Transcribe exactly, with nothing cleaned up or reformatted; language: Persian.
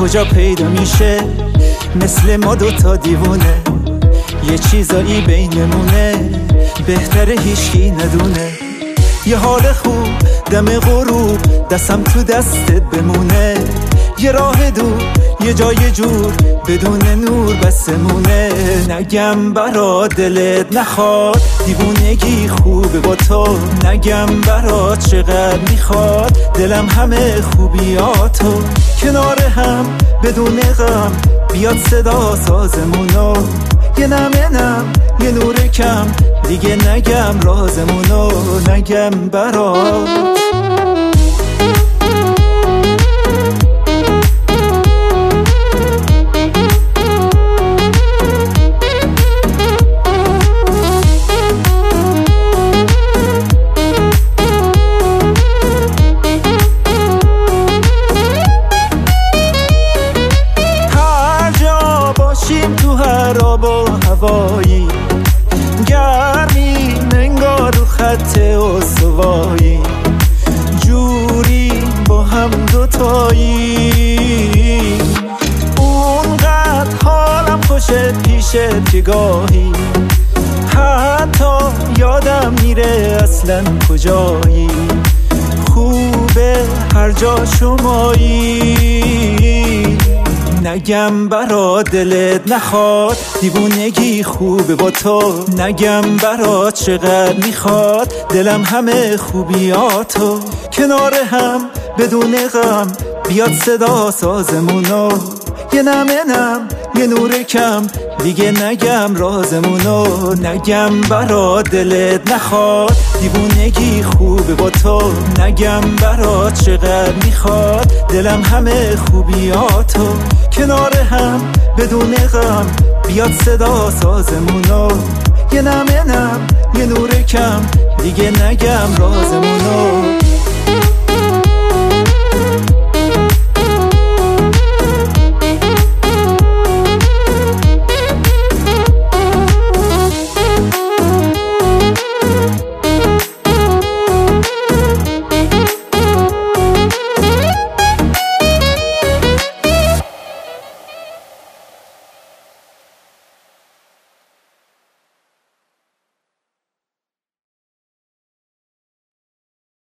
کجا پیدا میشه مثل ما دوتا دیوونه، یه چیزایی بینمونه بهتره هیچکی ندونه. یه حال خوب دم غروب دستم تو دستت بمونه، یه راه دور یه جای جور بدون نور بسمونه. نگم برا دلت نخواد دیوونگی خوبه با تو، نگم برا چقدر میخواد دلم همه خوبیاتو. کنار هم بدون غم بیاد صدا سازمونو، یه نمه نم یه نور کم دیگه نگم رازمونو. نگم برات تو هر آب و هوایی، گرمی انگار رو خط استوایی، جوری با هم دوتایی. اونقدر حالم خوشه پیشت که گاهی حتی یادم میره اصلا کجایی. خوبه هر جا شمایی، نگم برا دلت نخواد دیوونگی خوبه با تو، نگم برا چقدر میخواد دلم همه خوبیاتو. کنار هم بدون غم بیاد صدا سازمونو، یه نمه نم یه نور کم دیگه نگم رازمونو. نگم برا دلت نخواد دیوونگی خوبه با تو، نگم برا چقدر میخواد دلم همه خوبیاتو. کنار هم بدون غم بیاد صدا سازمونو، یه نمه نم یه نور کم دیگه نگم رازمونو.